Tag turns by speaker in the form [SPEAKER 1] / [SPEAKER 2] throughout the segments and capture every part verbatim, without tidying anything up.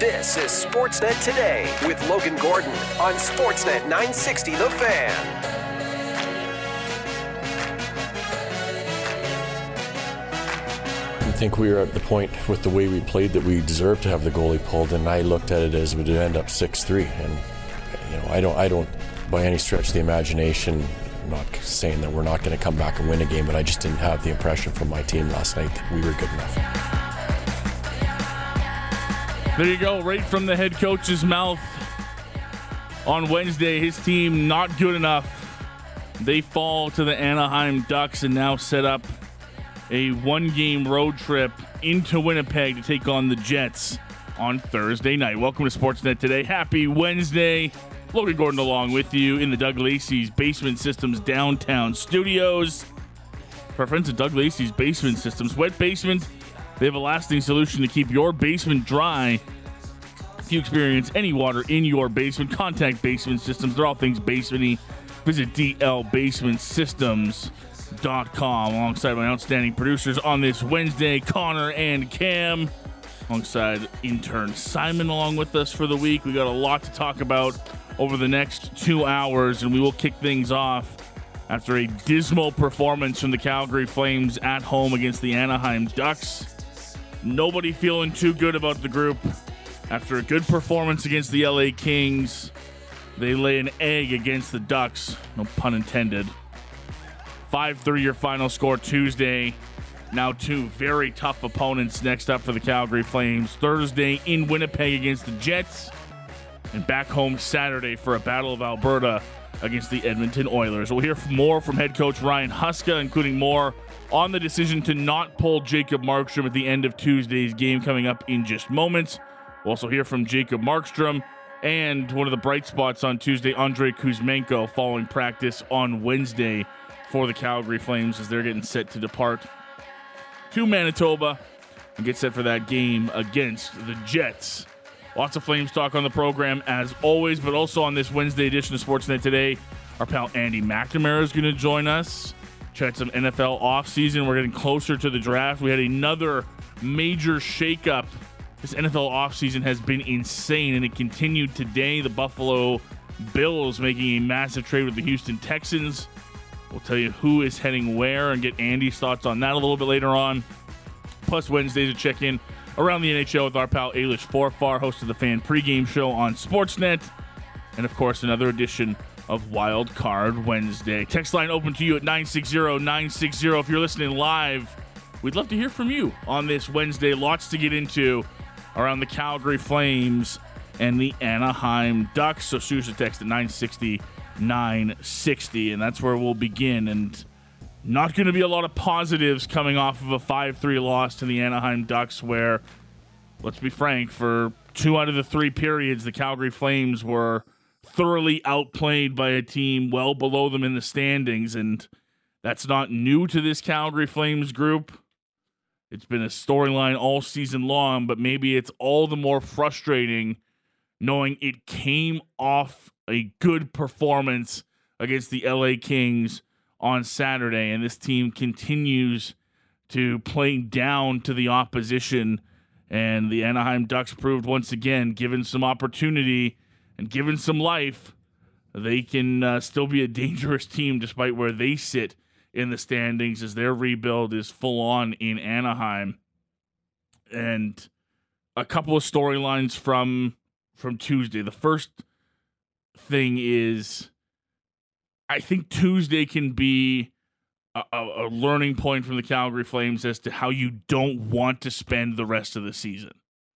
[SPEAKER 1] This is Sportsnet Today with Logan Gordon on Sportsnet nine sixty The Fan.
[SPEAKER 2] I think we were at the point with the way we played that we deserved to have the goalie pulled, and I looked at it as we'd end up six three. And you know, I don't, I don't, by any stretch of the imagination, I'm not saying that we're not going to come back and win a game, but I just didn't have the impression from my team last night that we were good enough.
[SPEAKER 3] There you go, right from the head coach's mouth. On Wednesday, his team not good enough. They fall to the Anaheim Ducks and now set up a one-game road trip into Winnipeg to take on the Jets on Thursday night. Welcome to Sportsnet Today. Happy Wednesday. Logan Gordon along with you in the Doug Lacey's Basement Systems downtown studios. For our friends at Doug Lacey's Basement Systems, wet basement, they have a lasting solution to keep your basement dry. If you experience any water in your basement, contact Basement Systems. They're all things basement-y. Visit d l basement systems dot com alongside my outstanding producers on this Wednesday, Connor and Cam, alongside intern Simon along with us for the week. We got a lot to talk about over the next two hours, and we will kick things off after a dismal performance from the Calgary Flames at home against the Anaheim Ducks. Nobody feeling too good about the group. After a good performance against the L A Kings, they lay an egg against the Ducks. No pun intended. five three your final score Tuesday. Now two very tough opponents next up for the Calgary Flames. Thursday in Winnipeg against the Jets. And back home Saturday for a Battle of Alberta against the Edmonton Oilers. We'll hear more from head coach Ryan Huska, including more on the decision to not pull Jacob Markstrom at the end of Tuesday's game coming up in just moments. We'll also hear from Jacob Markstrom and one of the bright spots on Tuesday, Andrei Kuzmenko, following practice on Wednesday for the Calgary Flames as they're getting set to depart to Manitoba and get set for that game against the Jets. Lots of Flames talk on the program as always, but also on this Wednesday edition of Sportsnet Today, our pal Andy McNamara is going to join us. Chat some N F L offseason. We're getting closer to the draft. We had another major shakeup. This N F L offseason has been insane, and it continued today. The Buffalo Bills making a massive trade with the Houston Texans. We'll tell you who is heading where and get Andy's thoughts on that a little bit later on. Plus Wednesdays to check in around the N H L with our pal Ailish Forfar, host of the Fan pregame show on Sportsnet. And, of course, another edition of Wild Card Wednesday. Text line open to you at nine six zero nine six zero. If you're listening live, we'd love to hear from you on this Wednesday. Lots to get into around the Calgary Flames and the Anaheim Ducks. So shoot us a text at nine sixty nine sixty, and that's where we'll begin. And not going to be a lot of positives coming off of a five three loss to the Anaheim Ducks, where, let's be frank, for two out of the three periods, the Calgary Flames were thoroughly outplayed by a team well below them in the standings, and that's not new to this Calgary Flames group. It's been a storyline all season long, but maybe it's all the more frustrating knowing it came off a good performance against the L A Kings on Saturday, and this team continues to play down to the opposition, and the Anaheim Ducks proved once again, given some opportunity and given some life, they can uh, still be a dangerous team despite where they sit in the standings as their rebuild is full on in Anaheim. And a couple of storylines from from Tuesday. The first thing is, I think Tuesday can be a, a, a learning point from the Calgary Flames as to how you don't want to spend the rest of the season.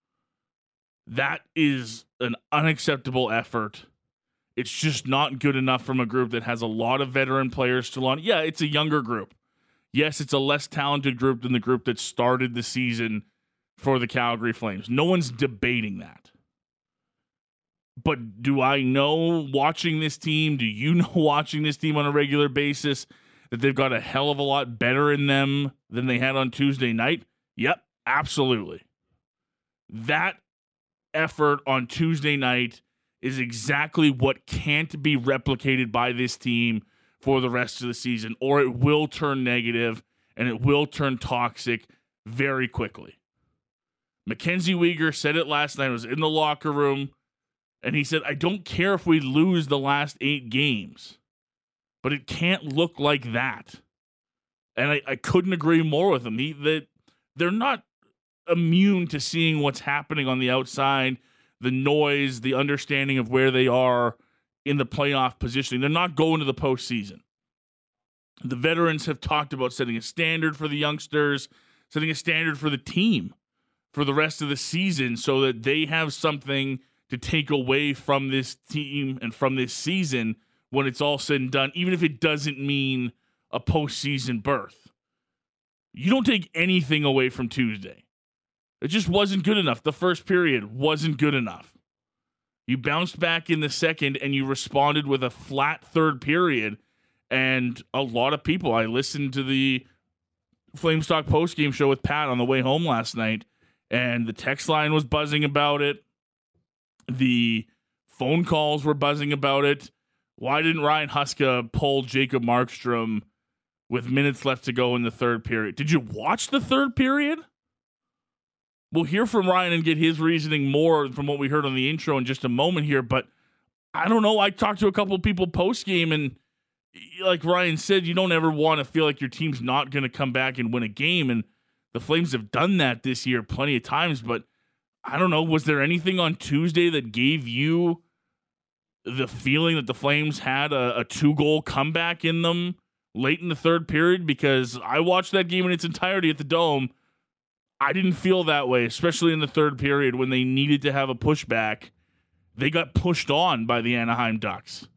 [SPEAKER 3] That is an unacceptable effort. It's just not good enough from a group that has a lot of veteran players still on. Yeah, it's a younger group. Yes, it's a less talented group than the group that started the season for the Calgary Flames. No one's debating that. But do I know, watching this team, do you know, watching this team on a regular basis, that they've got a hell of a lot better in them than they had on Tuesday night? Yep, absolutely. That effort on Tuesday night is exactly what can't be replicated by this team for the rest of the season, or it will turn negative and it will turn toxic very quickly. Mackenzie Weegar said it last night. I was in the locker room, and he said, I don't care if we lose the last eight games, but it can't look like that. And I, I couldn't agree more with him. He, that they're not immune to seeing what's happening on the outside, the noise, the understanding of where they are in the playoff positioning. They're not going to the postseason. The veterans have talked about setting a standard for the youngsters, setting a standard for the team for the rest of the season so that they have something to take away from this team and from this season when it's all said and done, even if it doesn't mean a postseason berth. You don't take anything away from Tuesday. It just wasn't good enough. The first period wasn't good enough. You bounced back in the second and you responded with a flat third period. And a lot of people, I listened to the Flames Talk postgame show with Pat on the way home last night, and the text line was buzzing about it. The phone calls were buzzing about it. Why didn't Ryan Huska pull Jacob Markstrom with minutes left to go in the third period? Did you watch the third period? We'll hear from Ryan and get his reasoning more from what we heard on the intro in just a moment here, but I don't know. I talked to a couple of people post-game, and like Ryan said, you don't ever want to feel like your team's not going to come back and win a game, and the Flames have done that this year plenty of times, but I don't know, was there anything on Tuesday that gave you the feeling that the Flames had a, a two-goal comeback in them late in the third period? Because I watched that game in its entirety at the Dome. I didn't feel that way, especially in the third period when they needed to have a pushback. They got pushed on by the Anaheim Ducks.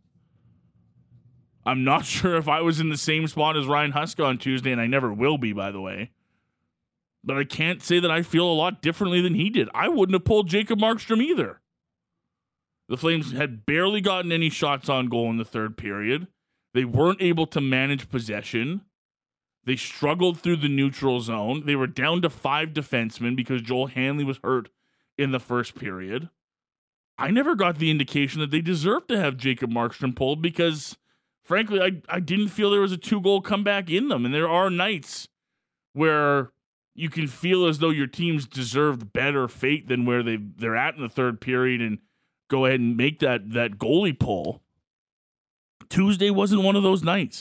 [SPEAKER 3] I'm not sure if I was in the same spot as Ryan Huska on Tuesday, and I never will be, by the way. But I can't say that I feel a lot differently than he did. I wouldn't have pulled Jacob Markstrom either. The Flames had barely gotten any shots on goal in the third period. They weren't able to manage possession. They struggled through the neutral zone. They were down to five defensemen because Joel Hanley was hurt in the first period. I never got the indication that they deserved to have Jacob Markstrom pulled because, frankly, I, I didn't feel there was a two-goal comeback in them. And there are nights where you can feel as though your teams deserved better fate than where they they're at in the third period and go ahead and make that that goalie pull. Tuesday wasn't one of those nights.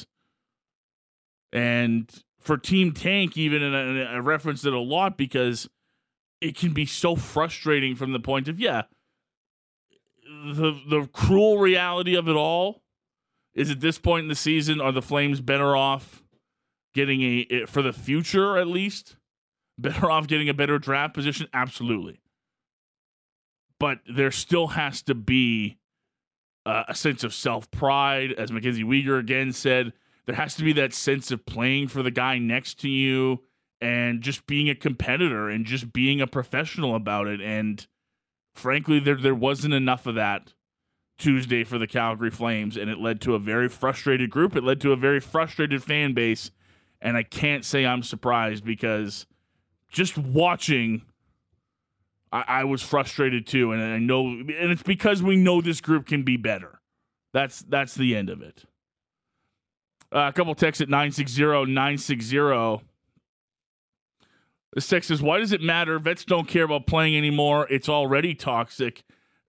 [SPEAKER 3] And for Team Tank, even, and I referenced it a lot because it can be so frustrating from the point of, yeah, the the cruel reality of it all is at this point in the season, are the Flames better off getting a, for the future at least, better off getting a better draft position? Absolutely. But there still has to be uh, a sense of self-pride. As Mackenzie Weegar again said, there has to be that sense of playing for the guy next to you and just being a competitor and just being a professional about it. And frankly, there there wasn't enough of that Tuesday for the Calgary Flames, and it led to a very frustrated group. It led to a very frustrated fan base, and I can't say I'm surprised because just watching, I, I was frustrated too, and I know, and it's because we know this group can be better. That's that's the end of it. Uh, a couple texts at nine six zero nine six zero. This text says, why does it matter? Vets don't care about playing anymore. It's already toxic.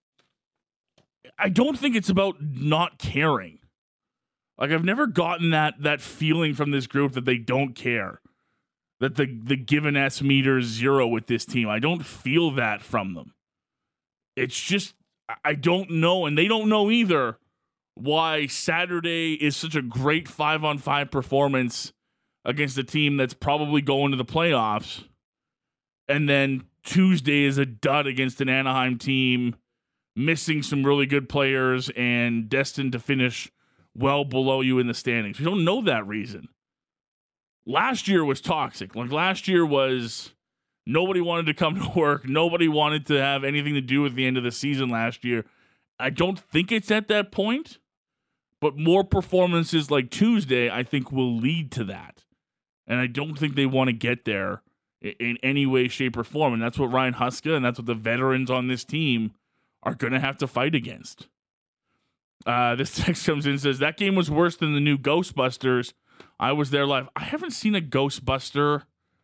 [SPEAKER 3] I don't think it's about not caring. Like, I've never gotten that that feeling from this group that they don't care. That the, the given S meter is zero with this team. I don't feel that from them. It's just, I don't know, and they don't know either, why Saturday is such a great five-on-five performance against a team that's probably going to the playoffs, and then Tuesday is a dud against an Anaheim team missing some really good players and destined to finish well below you in the standings. We don't know that reason. Last year was toxic. Like, last year was nobody wanted to come to work. Nobody wanted to have anything to do with the end of the season last year. I don't think it's at that point. But more performances like Tuesday, I think, will lead to that. And I don't think they want to get there in any way, shape, or form. And that's what Ryan Huska and that's what the veterans on this team are going to have to fight against. Uh, this text comes in and says, that game was worse than the new Ghostbusters. I was there live. I haven't seen a Ghostbuster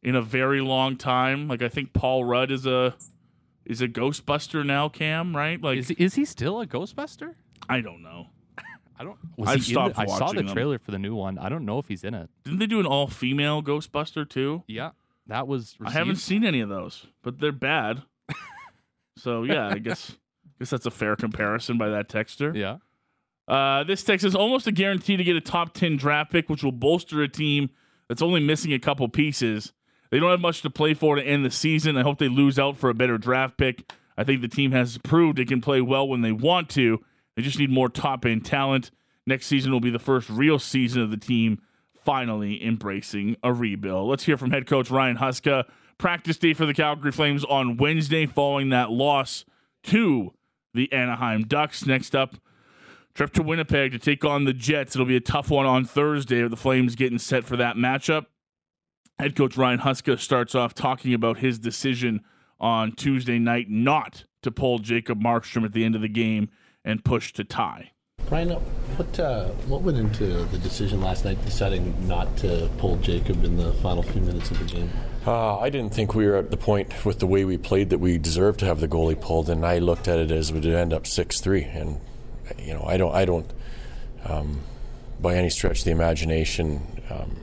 [SPEAKER 3] in a very long time. Like I think Paul Rudd is a is a Ghostbuster now, Cam, right? Like
[SPEAKER 4] Is, is he still a Ghostbuster?
[SPEAKER 3] I don't know.
[SPEAKER 4] I don't. Was
[SPEAKER 3] I've
[SPEAKER 4] he
[SPEAKER 3] stopped
[SPEAKER 4] in the, I saw the
[SPEAKER 3] watching them.
[SPEAKER 4] trailer for the new one. I don't know if he's in it.
[SPEAKER 3] Didn't they do an all-female Ghostbuster too?
[SPEAKER 4] Yeah, that was.
[SPEAKER 3] I haven't
[SPEAKER 4] received.
[SPEAKER 3] seen any of those, but they're bad. So yeah, I guess guess that's a fair comparison by that texter.
[SPEAKER 4] Yeah.
[SPEAKER 3] Uh, this text is almost a guarantee to get a top ten draft pick, which will bolster a team that's only missing a couple pieces. They don't have much to play for to end the season. I hope they lose out for a better draft pick. I think the team has proved it can play well when they want to. They just need more top-end talent. Next season will be the first real season of the team finally embracing a rebuild. Let's hear from head coach Ryan Huska. Practice day for the Calgary Flames on Wednesday following that loss to the Anaheim Ducks. Next up, trip to Winnipeg to take on the Jets. It'll be a tough one on Thursday with the Flames getting set for that matchup. Head coach Ryan Huska starts off talking about his decision on Tuesday night not to pull Jacob Markstrom at the end of the game and push to tie.
[SPEAKER 5] Ryan, what uh, what went into the decision last night deciding not to pull Jacob in the final few minutes of the game?
[SPEAKER 2] Uh, I didn't think we were at the point with the way we played that we deserved to have the goalie pulled, and I looked at it as we'd end up six three. And you know, I don't, I don't, um, by any stretch of the imagination, um,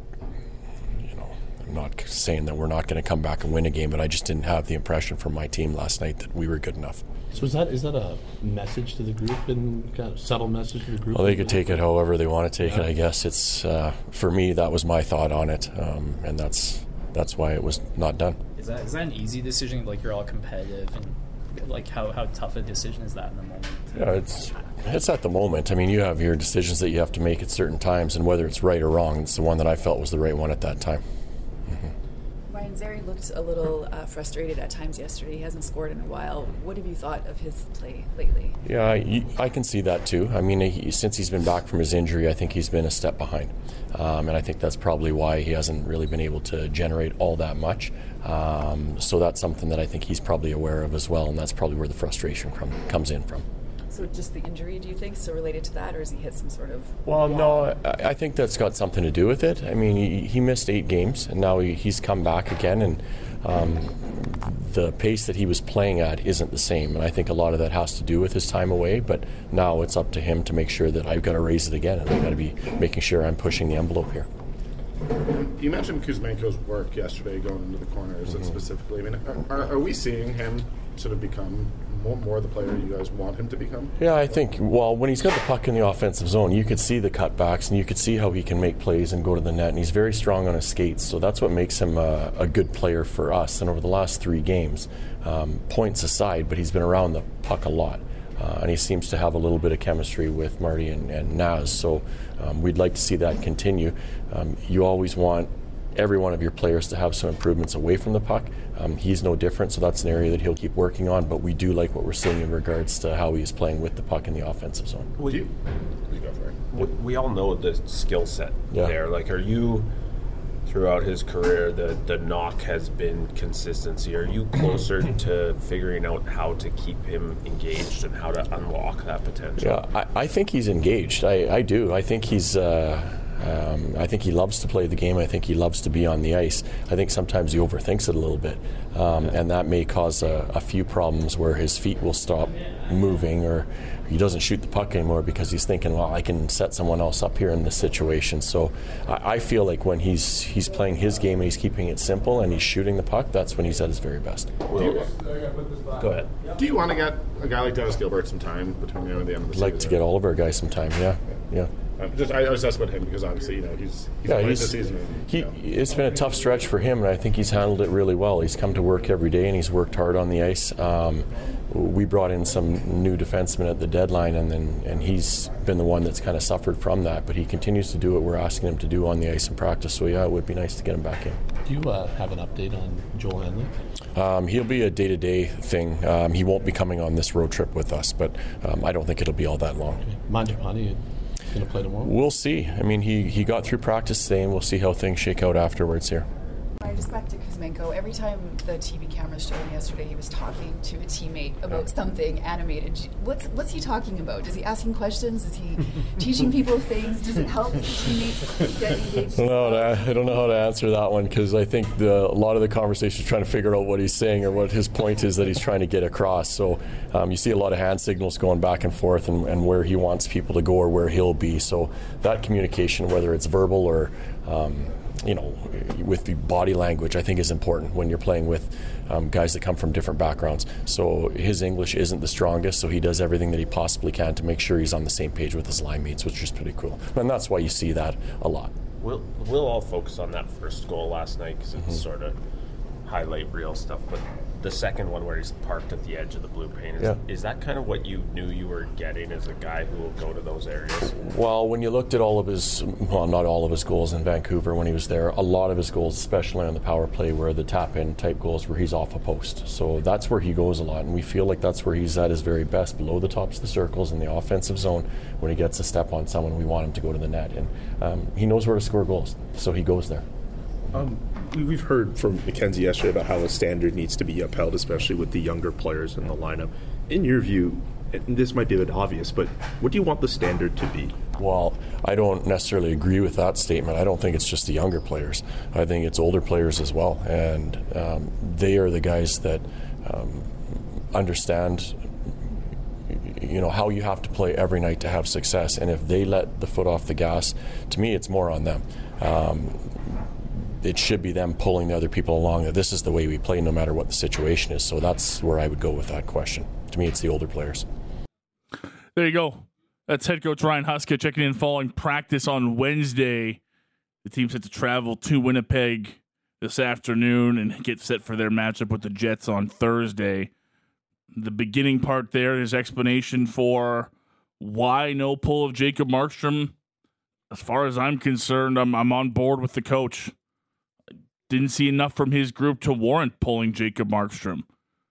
[SPEAKER 2] you know, I'm not saying that we're not going to come back and win a game, but I just didn't have the impression from my team last night that we were good enough.
[SPEAKER 5] So is that is that a message to the group and kind of subtle message to the group?
[SPEAKER 2] Well, they could take it however they want to take yeah. it. I guess it's uh, for me. That was my thought on it, um, and that's that's why it was not done.
[SPEAKER 6] Is that is that an easy decision? Like you're all competitive, and like how, how tough a decision is that in the moment?
[SPEAKER 2] Yeah, it's it's at the moment. I mean, you have your decisions that you have to make at certain times, and whether it's right or wrong, it's the one that I felt was the right one at that time. Mm-hmm.
[SPEAKER 7] Ryan Zary looked a little uh, frustrated at times yesterday. He hasn't scored in a while. What have you thought of his play lately?
[SPEAKER 2] Yeah, I, I can see that too. I mean, he, since he's been back from his injury, I think he's been a step behind. Um, and I think that's probably why he hasn't really been able to generate all that much. Um, so that's something that I think he's probably aware of as well, and that's probably where the frustration from, comes in from.
[SPEAKER 7] So just the injury, do you think, so related to that, or has he hit some sort of...
[SPEAKER 2] Well, no, I, I think that's got something to do with it. I mean, he, he missed eight games, and now he, he's come back again, and um, the pace that he was playing at isn't the same, and I think a lot of that has to do with his time away, but now it's up to him to make sure that I've got to raise it again, and I've got to be making sure I'm pushing the envelope here.
[SPEAKER 8] You mentioned Kuzmenko's work yesterday going into the corners, mm-hmm. and specifically. I mean, are, are we seeing him sort of become more, more the player you guys want him to become?
[SPEAKER 2] Yeah, I think, well, when he's got the puck in the offensive zone, you could see the cutbacks and you could see how he can make plays and go to the net, and he's very strong on his skates, so that's what makes him a, a good player for us. And over the last three games, um, points aside, but he's been around the puck a lot. Uh, and he seems to have a little bit of chemistry with Marty and, and Naz, so um, we'd like to see that continue. Um, you always want every one of your players to have some improvements away from the puck. Um, he's no different, so that's an area that he'll keep working on, but we do like what we're seeing in regards to how he's playing with the puck in the offensive zone.
[SPEAKER 8] Will you, you go for it.
[SPEAKER 9] We, we all know the skill set yeah. there. Like, are you... Throughout his career, the, the knock has been consistency. Are you closer to figuring out how to keep him engaged and how to unlock that potential?
[SPEAKER 2] Yeah, I, I think he's engaged. I, I do. I think he's. Uh, um, I think he loves to play the game. I think he loves to be on the ice. I think sometimes he overthinks it a little bit, um, and that may cause a, a few problems where his feet will stop moving, or he doesn't shoot the puck anymore because he's thinking, well, I can set someone else up here in this situation. So I, I feel like when he's he's playing his game and he's keeping it simple and he's shooting the puck, that's when he's at his very best.
[SPEAKER 8] You,
[SPEAKER 9] Go ahead.
[SPEAKER 8] Do you want to get a guy like Dennis Gilbert some time between now and the end of the
[SPEAKER 2] season? I'd like to get all of our guys some time, yeah. yeah.
[SPEAKER 8] Uh, just, I, I was asked about him because obviously, you know, he's, he's
[SPEAKER 2] yeah,
[SPEAKER 8] played
[SPEAKER 2] he's,
[SPEAKER 8] this season. And,
[SPEAKER 2] he,
[SPEAKER 8] you know.
[SPEAKER 2] It's been a tough stretch for him, and I think he's handled it really well. He's come to work every day, and he's worked hard on the ice. Um, we brought in some new defensemen at the deadline, and then and he's been the one that's kind of suffered from that, but he continues to do what we're asking him to do on the ice in practice. So, yeah, it would be nice to get him back in.
[SPEAKER 5] Do you uh, have an update on Joel Hanley?
[SPEAKER 2] Um, he'll be a day-to-day thing. Um, he won't be coming on this road trip with us, but um, I don't think it'll be all that long.
[SPEAKER 5] Okay. Mangiapane going to play tomorrow?
[SPEAKER 2] We'll see. I mean, he, he got through practice today, and we'll see how things shake out afterwards here.
[SPEAKER 7] Ryan, just back to Kuzmenko. Every time the T V cameras showed him yesterday, he was talking to a teammate about something animated. What's what's he talking about? Is he asking questions? Is he teaching people things? Does it help his teammates get engaged?
[SPEAKER 2] No, I don't know how to answer that one because I think the, a lot of the conversation is trying to figure out what he's saying or what his point is that he's trying to get across. So um, you see a lot of hand signals going back and forth and, and where he wants people to go or where he'll be. So that communication, whether it's verbal or um, you know, with the body language, I think is important when you're playing with um, guys that come from different backgrounds. So his English isn't the strongest, so he does everything that he possibly can to make sure he's on the same page with his line mates, which is pretty cool. And that's why you see that a lot.
[SPEAKER 9] We'll, we'll all focus on that first goal last night because it's mm-hmm. sort of highlight reel stuff, but the second one where he's parked at the edge of the blue paint, is, yeah. is that kind of what you knew you were getting as a guy who will go to those areas?
[SPEAKER 2] Well, when you looked at all of his, well, not all of his goals in Vancouver when he was there, a lot of his goals, especially on the power play, were the tap-in type goals where he's off a post. So that's where he goes a lot, and we feel like that's where he's at his very best, below the tops of the circles in the offensive zone. When he gets a step on someone, we want him to go to the net, and um, he knows where to score goals, so he goes there.
[SPEAKER 10] Um, we've heard from Mackenzie yesterday about how a standard needs to be upheld, especially with the younger players in the lineup. In your view, and this might be a bit obvious, but what do you want the standard to be?
[SPEAKER 2] Well, I don't necessarily agree with that statement. I don't think it's just the younger players. I think it's older players as well, and um, they are the guys that um, understand you know how you have to play every night to have success, and if they let the foot off the gas, to me it's more on them. Um, it should be them pulling the other people along, that this is the way we play no matter what the situation is. So that's where I would go with that question. To me, it's the older players.
[SPEAKER 3] There you go. That's head coach Ryan Huska checking in following practice on Wednesday. The team set to travel to Winnipeg this afternoon and get set for their matchup with the Jets on Thursday. The beginning part there is explanation for why no pull of Jacob Markstrom. As far as I'm concerned, I'm, I'm on board with the coach. Didn't see enough from his group to warrant pulling Jacob Markstrom.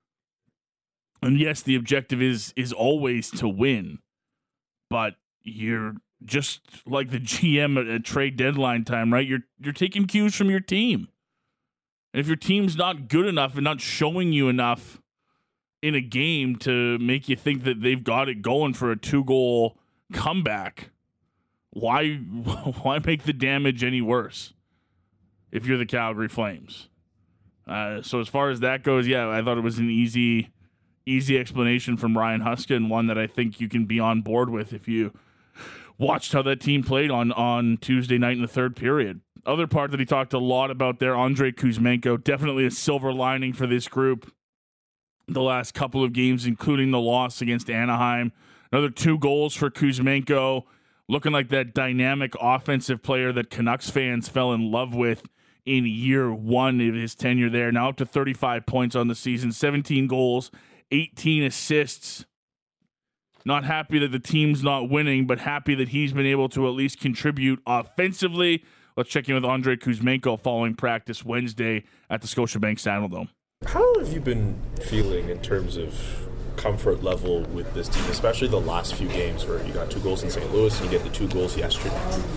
[SPEAKER 3] And yes, the objective is is always to win, but you're just like the G M at, at trade deadline time, right? You're you're taking cues from your team. And if your team's not good enough and not showing you enough in a game to make you think that they've got it going for a two-goal comeback, why why make the damage any worse if you're the Calgary Flames? Uh, so as far as that goes, yeah, I thought it was an easy easy explanation from Ryan Huska, and one that I think you can be on board with if you watched how that team played on, on Tuesday night in the third period. Other part that he talked a lot about there, Andrei Kuzmenko, definitely a silver lining for this group the last couple of games, including the loss against Anaheim. Another two goals for Kuzmenko, looking like that dynamic offensive player that Canucks fans fell in love with in year one of his tenure there. Now up to thirty-five points on the season, seventeen goals, eighteen assists. Not happy that the team's not winning, but happy that he's been able to at least contribute offensively. Let's check in with Andrei Kuzmenko following practice Wednesday at the Scotiabank Saddledome.
[SPEAKER 10] How have you been feeling in terms of comfort level with this team, especially the last few games where you got two goals in Saint Louis and you get the two goals yesterday?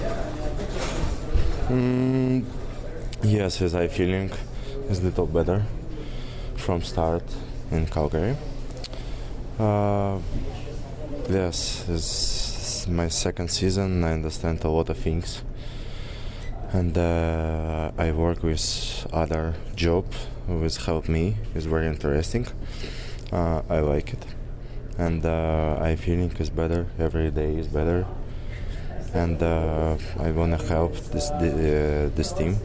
[SPEAKER 11] Mm, yes, as I feeling is a little better from start in Calgary. Uh, yes, it's my second season. I understand a lot of things, and uh, I work with other job which help me. It's very interesting. Uh, I like it, and uh, I feeling is better. Every day is better, and uh, I wanna help this uh, this team.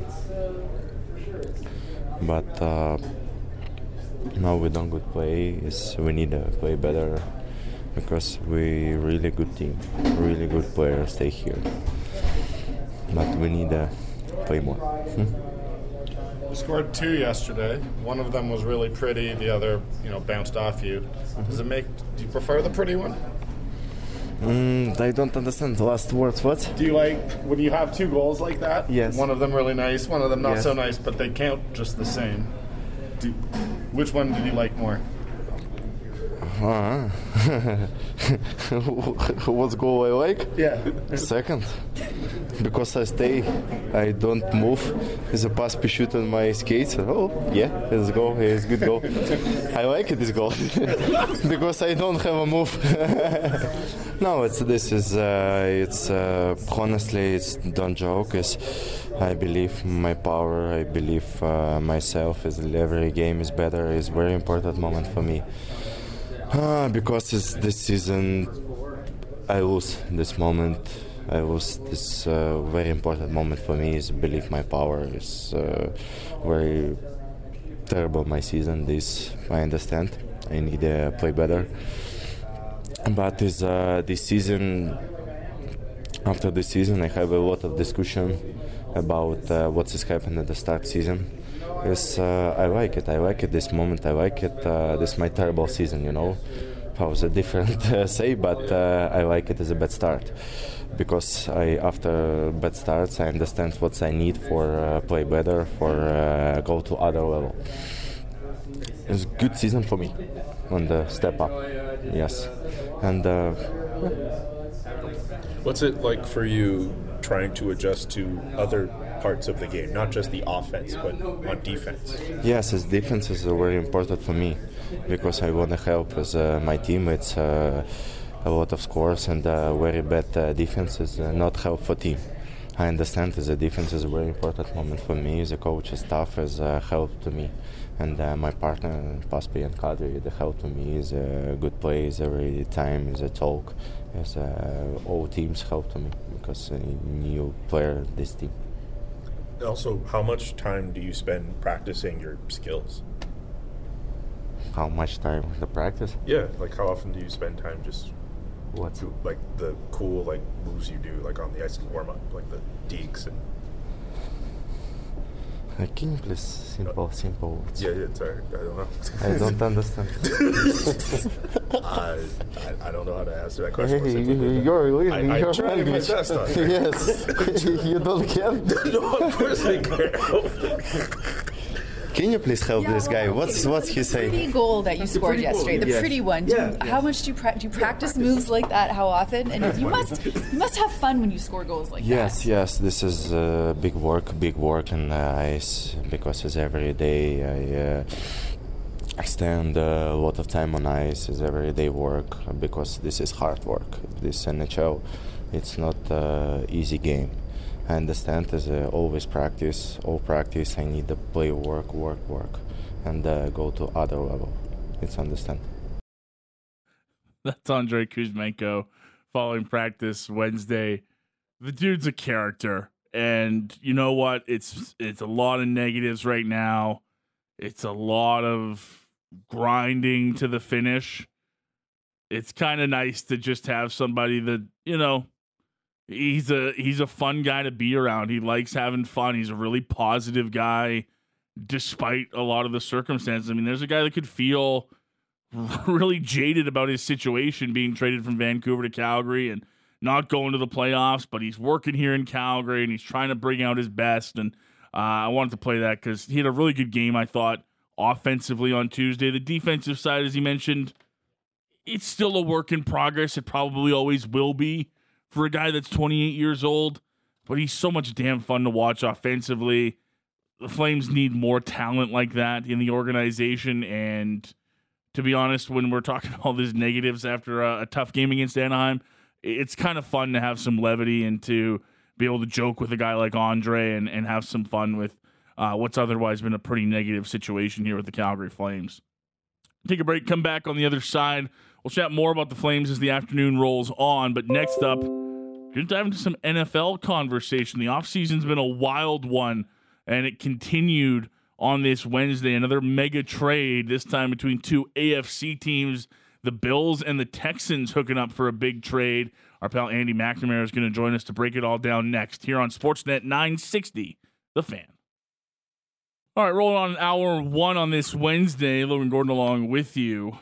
[SPEAKER 11] But uh, now we don't good play. Is we need to play better because we really good team, really good players stay here. But we need to play more.
[SPEAKER 8] You scored two yesterday. One of them was really pretty. The other, you know, bounced off you. Does it make? Do you prefer the pretty one?
[SPEAKER 11] Mm, I don't understand the last words. What?
[SPEAKER 8] Do you like when you have two goals like that?
[SPEAKER 11] Yes.
[SPEAKER 8] One of them really nice, one of them not
[SPEAKER 11] yes.
[SPEAKER 8] so nice, but they count just the same. Do, which one did you like more?
[SPEAKER 11] Uh-huh. What goal I like?
[SPEAKER 8] Yeah.
[SPEAKER 11] Second. because I stay, I don't move. There's a pass shoot on my skates. Oh, yeah, let's go. It's good goal. I like it, this goal, because I don't have a move. No, it's this is uh, it's uh, honestly, it's don't joke. It's, I believe my power. I believe uh, myself. Is every game is better. It's a very important moment for me. Uh, because it's this season, I lose this moment. I lose this uh, very important moment for me. Is believe my power is uh, very terrible. My season. This I understand. I need to play better. But is uh, this season. After this season, I have a lot of discussion about uh, what is happening at the start season. Yes, uh, I like it. I like it. This moment, I like it. Uh, this is my terrible season, you know. That was a different uh, say, but uh, I like it as a bad start because I, after bad starts, I understand what I need for uh, play better, for uh, go to other level. It's a good season for me, on the step up. Yes, and. Uh,
[SPEAKER 10] What's it like for you trying to adjust to other parts of the game, not just the offense, but on defense?
[SPEAKER 11] Yes, as defense is uh, very important for me because I want to help as uh, my team. It's uh, a lot of scores and uh, very bad uh, defense is uh, not help for team. I understand as a defense is a very important moment for me. As a coach, as staff is uh, help to me. And uh, my partner, Paspi and Kadri, the help to me is a good plays every time, is a talk. As uh, all teams help to me because a new player this team.
[SPEAKER 10] Also, how much time do you spend practicing your skills?
[SPEAKER 11] How much time the practice?
[SPEAKER 10] Yeah, like how often do you spend time just
[SPEAKER 11] what
[SPEAKER 10] do, like the cool like moves you do like on the ice warm up, like the deeks and.
[SPEAKER 11] Uh, can you please simple, uh, simple words?
[SPEAKER 10] Yeah, yeah, sorry, I don't know.
[SPEAKER 11] I don't understand.
[SPEAKER 10] I, I I don't know how to answer that question.
[SPEAKER 11] Hey, you, you're learning
[SPEAKER 10] I,
[SPEAKER 11] your
[SPEAKER 10] I'm trying
[SPEAKER 11] language.
[SPEAKER 10] my best on it.
[SPEAKER 11] Yes, you don't care.
[SPEAKER 10] No, of course I care.
[SPEAKER 11] Can you please help
[SPEAKER 7] Yeah,
[SPEAKER 11] this guy?
[SPEAKER 7] well,
[SPEAKER 11] What's
[SPEAKER 7] okay,
[SPEAKER 11] what's he
[SPEAKER 7] the
[SPEAKER 11] saying?
[SPEAKER 7] pretty goal that you scored yesterday, the
[SPEAKER 11] yes.
[SPEAKER 7] pretty one. Do
[SPEAKER 11] Yeah,
[SPEAKER 7] you,
[SPEAKER 11] yes.
[SPEAKER 7] How much do you, pra- do you practice moves like that? How often? And you must you must have fun when you score goals like
[SPEAKER 11] Yes,
[SPEAKER 7] that.
[SPEAKER 11] yes. This is uh, big work, big work on the ice because it's every day. I uh, I spend uh, a lot of time on ice. It's everyday work because this is hard work. This N H L, it's not an easy game. I understand as uh, always practice, all practice. I need to play work, work, work, and uh, go to other level. It's understand.
[SPEAKER 3] That's Andrei Kuzmenko following practice Wednesday. The dude's a character, and you know what? It's it's a lot of negatives right now. It's a lot of grinding to the finish. It's kind of nice to just have somebody that, you know, He's a he's a fun guy to be around. He likes having fun. He's a really positive guy, despite a lot of the circumstances. I mean, there's a guy that could feel really jaded about his situation, being traded from Vancouver to Calgary and not going to the playoffs. But he's working here in Calgary and he's trying to bring out his best. And uh, I wanted to play that because he had a really good game, I thought, offensively on Tuesday. The defensive side, as he mentioned, it's still a work in progress. It probably always will be for a guy that's twenty-eight years old, but he's so much damn fun to watch offensively. The Flames need more talent like that in the organization, and to be honest, when we're talking all these negatives after a, a tough game against Anaheim, it's kind of fun to have some levity and to be able to joke with a guy like Andre and, and have some fun with uh, what's otherwise been a pretty negative situation here with the Calgary Flames. Take a break, come back on the other side. We'll chat more about the Flames as the afternoon rolls on, but next up, we're going to dive into some N F L conversation. The offseason's been a wild one, and it continued on this Wednesday. Another mega trade, this time between two A F C teams, the Bills and the Texans hooking up for a big trade. Our pal Andy McNamara is going to join us to break it all down next here on Sportsnet nine sixty, The Fan. All right, rolling on hour one on this Wednesday. Logan Gordon along with you.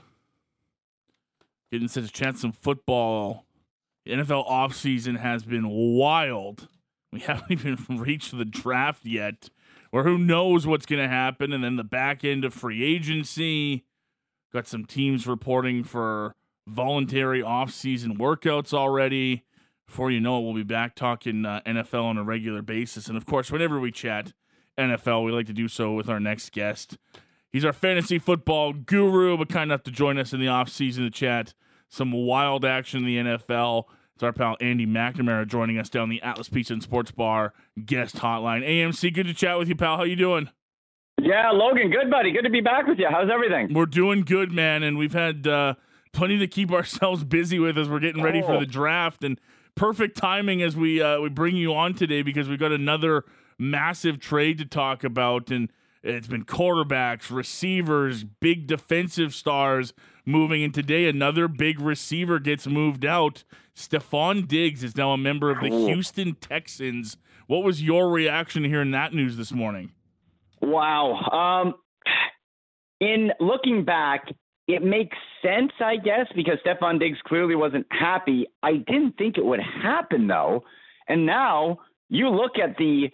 [SPEAKER 3] Getting set to chat some football. The N F L offseason has been wild. We haven't even reached the draft yet, or who knows what's going to happen. And then the back end of free agency. Got some teams reporting for voluntary offseason workouts already Before you know it, we'll be back talking uh, N F L on a regular basis. And, of course, whenever we chat N F L, we like to do so with our next guest. He's our fantasy football guru, but kind enough to join us in the offseason to chat some wild action in the N F L. It's our pal Andy McNamara joining us down the Atlas Pizza and Sports Bar guest hotline. A M C, good to chat with you, pal. How you doing?
[SPEAKER 12] Yeah, Logan, good, buddy. Good to be back with you. How's everything?
[SPEAKER 3] We're doing good, man, and we've had uh, plenty to keep ourselves busy with as we're getting ready oh. for the draft, and perfect timing as we uh, we bring you on today because we've got another massive trade to talk about, and it's been quarterbacks, receivers, big defensive stars moving, and today another big receiver gets moved out. Stephon Diggs is now a member of the Houston Texans. What was your reaction to hearing that news this morning?
[SPEAKER 12] Wow. Um, in looking back, it makes sense, I guess, because Stephon Diggs clearly wasn't happy. I didn't think it would happen, though. And now you look at the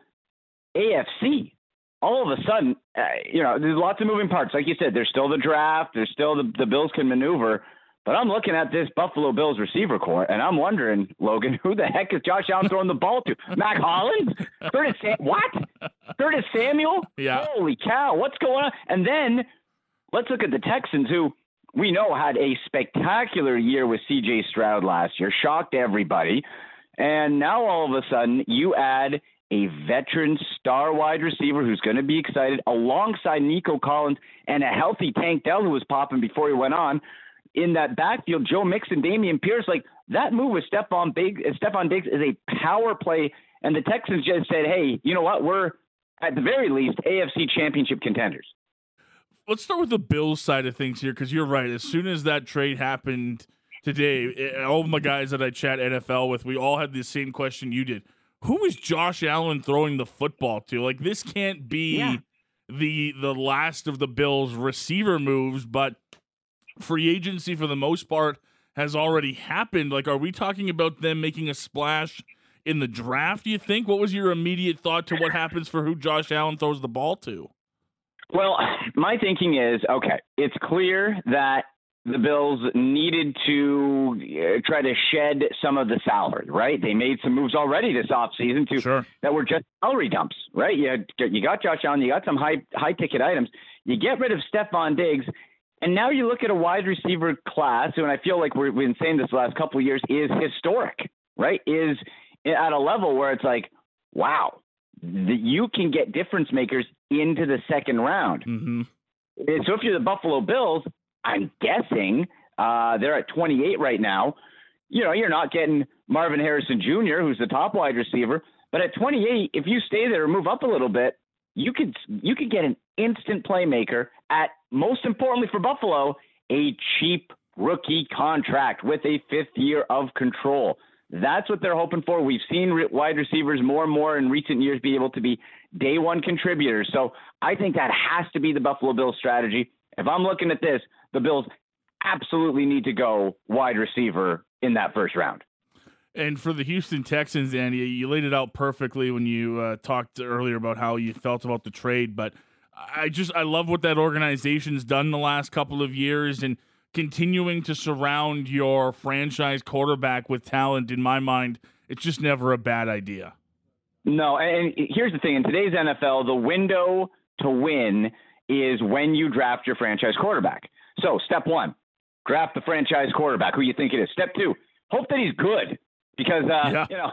[SPEAKER 12] A F C. All of a sudden, uh, you know, there's lots of moving parts. Like you said, there's still the draft. There's still the, the Bills can maneuver. But I'm looking at this Buffalo Bills receiver core, and I'm wondering, Logan, who the heck is Josh Allen throwing the ball to? Mac Hollins? Curtis Sam- what? Curtis Samuel?
[SPEAKER 3] Yeah.
[SPEAKER 12] Holy cow, what's going on? And then let's look at the Texans, who we know had a spectacular year with C J Stroud last year, shocked everybody. And now all of a sudden you add a veteran star wide receiver who's going to be excited alongside Nico Collins and a healthy Tank Dell who was popping before he went on. In that backfield, Joe Mixon, Dameon Pierce, like that move with Stephon Diggs, Stephon Diggs is a power play. And the Texans just said, hey, you know what? We're at the very least A F C championship contenders.
[SPEAKER 3] Let's start with the Bills side of things here, because you're right. As soon as that trade happened today, all of my guys that I chat N F L with, we all had the same question you did. Who is Josh Allen throwing the football to? Like, this can't be yeah. the the last of the Bills' receiver moves, but free agency for the most part has already happened. Like, are we talking about them making a splash in the draft, do you think? What was your immediate thought to what happens for who Josh Allen throws the ball to?
[SPEAKER 12] Well, my thinking is, okay, it's clear that the Bills needed to uh, try to shed some of the salary, right? They made some moves already this offseason to
[SPEAKER 3] sure.
[SPEAKER 12] that were just salary dumps, right? You had, you got Josh Allen, you got some high high ticket items. You get rid of Stephon Diggs, and now you look at a wide receiver class, and I feel like we're, we've been saying this the last couple of years, is historic, right? Is at a level where it's like, wow, the, you can get difference makers into the second round.
[SPEAKER 3] Mm-hmm.
[SPEAKER 12] And so if you're the Buffalo Bills, I'm guessing uh, they're at twenty-eight right now. You know, you're not getting Marvin Harrison Junior, who's the top wide receiver. But at twenty-eight, if you stay there or move up a little bit, you could you could get an instant playmaker at, most importantly for Buffalo, a cheap rookie contract with a fifth year of control. That's what they're hoping for. We've seen re- wide receivers more and more in recent years be able to be day one contributors. So I think that has to be the Buffalo Bills strategy. If I'm looking at this, the Bills absolutely need to go wide receiver in that first round.
[SPEAKER 3] And for the Houston Texans, Andy, you laid it out perfectly when you uh, talked earlier about how you felt about the trade. But I just I love what that organization's done the last couple of years, and continuing to surround your franchise quarterback with talent. In my mind, it's just never a bad idea.
[SPEAKER 12] No, and here's the thing. In today's N F L, the window to win is when you draft your franchise quarterback. So step one, draft the franchise quarterback, who you think it is. Step two, hope that he's good, because, uh, yeah. you know,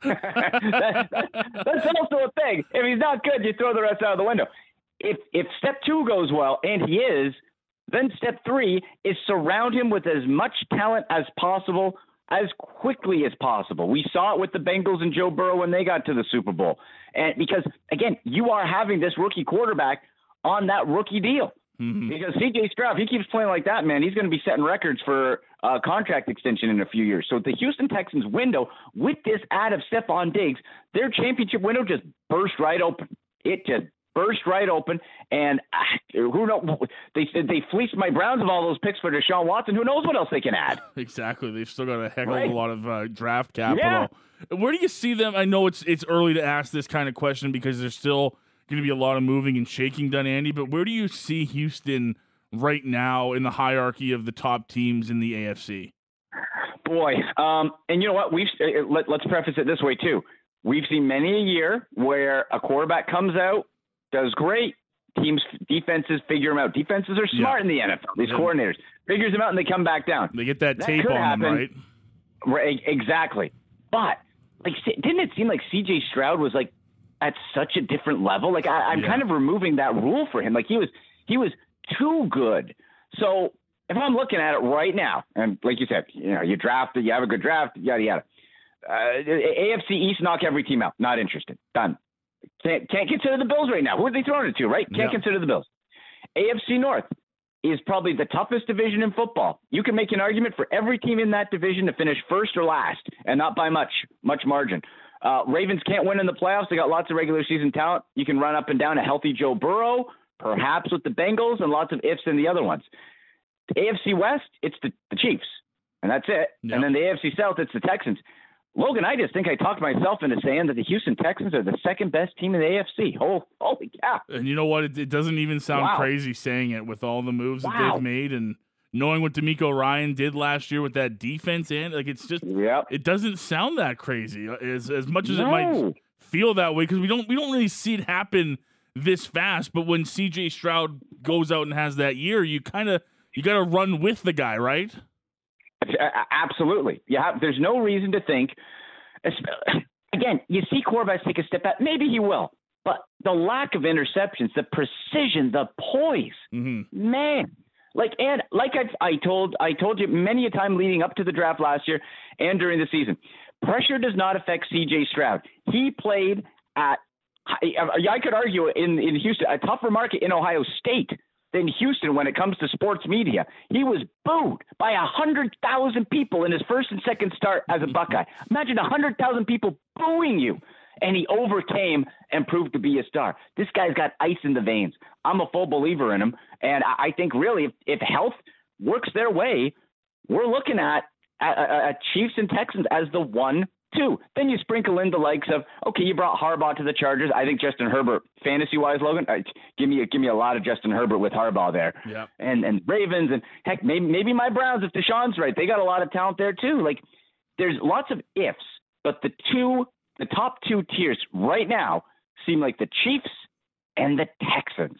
[SPEAKER 12] that, that, that's also a thing. If he's not good, you throw the rest out of the window. If if step two goes well, and he is, then step three is surround him with as much talent as possible, as quickly as possible. We saw it with the Bengals and Joe Burrow when they got to the Super Bowl. And because, again, you are having this rookie quarterback on that rookie deal.
[SPEAKER 3] Mm-hmm.
[SPEAKER 12] Because C J Stroud, if he keeps playing like that, man, he's going to be setting records for uh, contract extension in a few years. So the Houston Texans window, with this add of Stephon Diggs, their championship window just burst right open. It just burst right open, and uh, who knows? They said they fleeced my Browns of all those picks for Deshaun Watson. Who knows what else they can add?
[SPEAKER 3] Exactly. They've still got a heck of
[SPEAKER 12] right.
[SPEAKER 3] a lot of uh, draft capital.
[SPEAKER 12] Yeah.
[SPEAKER 3] Where do you see them? I know it's it's early to ask this kind of question because there's still going to be a lot of moving and shaking done, Andy, but where do you see Houston right now in the hierarchy of the top teams in the A F C?
[SPEAKER 12] boy. Um, and you know what? We've uh, let, let's preface it this way too. We've seen many a year where a quarterback comes out, does great. Teams, defenses figure them out. Defenses are smart yeah. in the N F L. These yeah. coordinators figures them out and they come back down.
[SPEAKER 3] They get that,
[SPEAKER 12] that
[SPEAKER 3] tape on
[SPEAKER 12] happen.
[SPEAKER 3] them, right?
[SPEAKER 12] Right, exactly. But like, didn't it seem like C J Stroud was like at such a different level? Like I, I'm yeah. kind of removing that rule for him. Like he was, he was too good. So if I'm looking at it right now, and like you said, you know, you draft, you have a good draft, yada yada. Uh, A F C East, knock every team out. Not interested. Done. Can't, can't consider the Bills right now. Who are they throwing it to, right? Can't yeah. consider the Bills. A F C North is probably the toughest division in football. You can make an argument for every team in that division to finish first or last, and not by much, much margin. Uh, Ravens can't win in the playoffs. They got lots of regular season talent. You can run up and down a healthy Joe Burrow, perhaps with the Bengals, and lots of ifs in the other ones. The A F C West, it's the, the Chiefs, and that's it. Yep. And then the A F C South, it's the Texans. Logan, I just think I talked myself into saying that the Houston Texans are the second best team in the A F C. Oh, holy cow.
[SPEAKER 3] And you know what? It, it doesn't even sound wow. crazy saying it with all the moves wow. that they've made and knowing what D'Amico Ryan did last year with that defense. And like, it's just,
[SPEAKER 12] yep.
[SPEAKER 3] it doesn't sound that crazy as, as much as
[SPEAKER 12] no.
[SPEAKER 3] it might feel that way because we don't, we don't really see it happen this fast. But when C J Stroud goes out and has that year, you kind of, you got to run with the guy, right?
[SPEAKER 12] Absolutely. You have, there's no reason to think, again, you see quarterbacks take a step back. Maybe he will. But the lack of interceptions, the precision, the poise,
[SPEAKER 3] mm-hmm.
[SPEAKER 12] man. Like, and like I, I told I told you many a time leading up to the draft last year and during the season, pressure does not affect C J Stroud. He played at, I could argue in, in Houston, a tougher market in Ohio State than Houston when it comes to sports media. He was booed by one hundred thousand people in his first and second start as a Buckeye. Imagine one hundred thousand people booing you. And he overcame and proved to be a star. This guy's got ice in the veins. I'm a full believer in him. And I think really if, if health works their way, we're looking at, at, at Chiefs and Texans as the one two. Then you sprinkle in the likes of, okay, you brought Harbaugh to the Chargers. I think Justin Herbert, fantasy-wise, Logan, uh, give me a, give me a lot of Justin Herbert with Harbaugh there.
[SPEAKER 3] Yep.
[SPEAKER 12] And and Ravens, and heck, maybe, maybe my Browns, if Deshaun's right. They got a lot of talent there too. Like, there's lots of ifs, but the two, the top two tiers right now seem like the Chiefs and the Texans.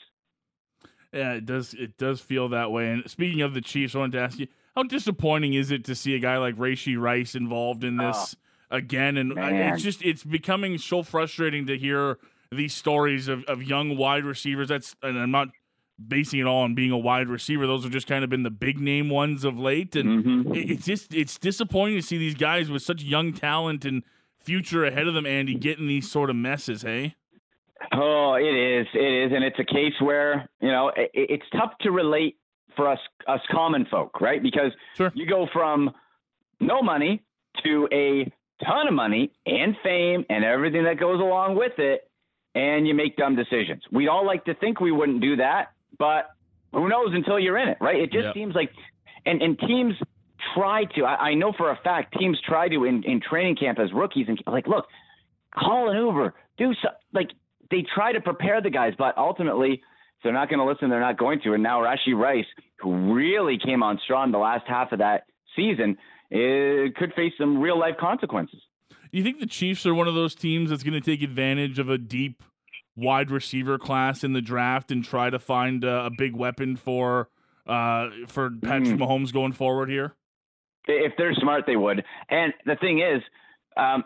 [SPEAKER 3] Yeah, it does. It does feel that way. And speaking of the Chiefs, I wanted to ask you, how disappointing is it to see a guy like Rashee Rice involved in this? Oh. Again, and
[SPEAKER 12] Man.
[SPEAKER 3] it's just it's becoming so frustrating to hear these stories of, of young wide receivers. That's and I'm not basing it all on being a wide receiver. Those have just kind of been the big name ones of late, and
[SPEAKER 12] mm-hmm.
[SPEAKER 3] it, it's just it's disappointing to see these guys with such young talent and future ahead of them, Andy, getting these sort of messes. Hey.
[SPEAKER 12] Oh, it is, it is, and it's a case where you know it, it's tough to relate for us us common folk, right? Because
[SPEAKER 3] sure.
[SPEAKER 12] you go from no money to a ton of money and fame and everything that goes along with it, and you make dumb decisions. We all like to think we wouldn't do that, but who knows until you're in it, right? It just
[SPEAKER 3] yep.
[SPEAKER 12] seems like, and, and teams try to, I, I know for a fact, teams try to in, in training camp as rookies, and like, look, call an Uber, do so, like they try to prepare the guys, but ultimately, if they're not going to listen, they're not going to. And now Rashee Rice, who really came on strong the last half of that season, it could face some real life consequences.
[SPEAKER 3] You think the Chiefs are one of those teams that's going to take advantage of a deep wide receiver class in the draft and try to find a, a big weapon for uh, for Patrick mm. Mahomes going forward here?
[SPEAKER 12] If they're smart, they would. And the thing is, um,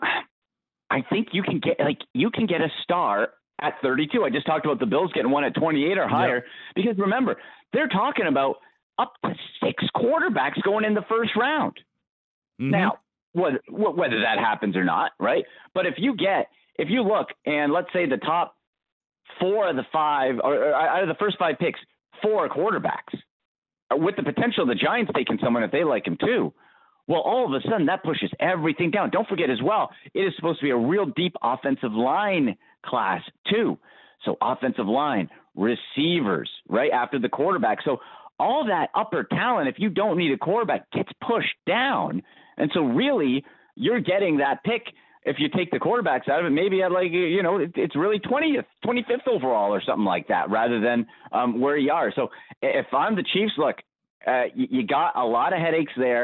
[SPEAKER 12] I think you can get like you can get a star at thirty-two. I just talked about the Bills getting one at twenty-eight or higher yep. because remember, they're talking about up to six quarterbacks going in the first round.
[SPEAKER 3] Mm-hmm.
[SPEAKER 12] Now, whether, whether that happens or not, right? But if you get, if you look and let's say the top four of the five, or, or out of the first five picks, four are quarterbacks, with the potential of the Giants taking someone if they like him too. Well, all of a sudden that pushes everything down. Don't forget as well, it is supposed to be a real deep offensive line class too. So offensive line, receivers, right after the quarterback. So all that upper talent, if you don't need a quarterback, gets pushed down. And so really, you're getting that pick if you take the quarterbacks out of it, maybe at like, you know, it, it's really twentieth, twenty-fifth overall or something like that rather than um, where you are. So if I'm the Chiefs, look, uh, you, you got a lot of headaches there.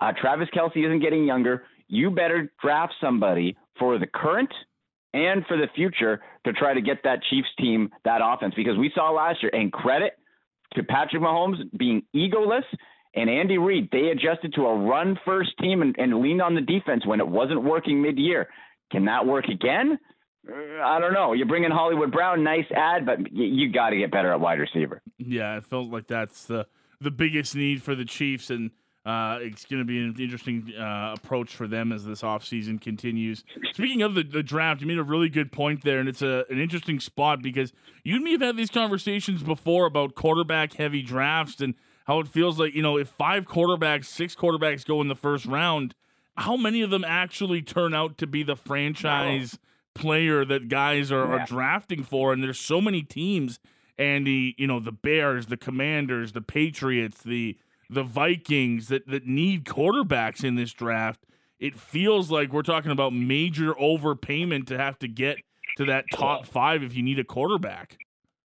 [SPEAKER 12] Uh, Travis Kelce isn't getting younger. You better draft somebody for the current and for the future to try to get that Chiefs team that offense, because we saw last year, and credit to Patrick Mahomes being egoless and Andy Reid, they adjusted to a run-first team and, and leaned on the defense when it wasn't working mid-year. Can that work again? Uh, I don't know. You bring in Hollywood Brown, nice ad, but y- you got to get better at wide receiver.
[SPEAKER 3] Yeah, it felt like that's the the biggest need for the Chiefs, and uh, it's going to be an interesting uh, approach for them as this offseason continues. Speaking of the, the draft, you made a really good point there, and it's a, an interesting spot because you and me have had these conversations before about quarterback-heavy drafts and how it feels like, you know, if five quarterbacks, six quarterbacks go in the first round, how many of them actually turn out to be the franchise no. player that guys are, yeah. are drafting for? And there's so many teams, Andy, you know, the Bears, the Commanders, the Patriots, the the Vikings that, that need quarterbacks in this draft. It feels like we're talking about major overpayment to have to get to that top five if you need a quarterback.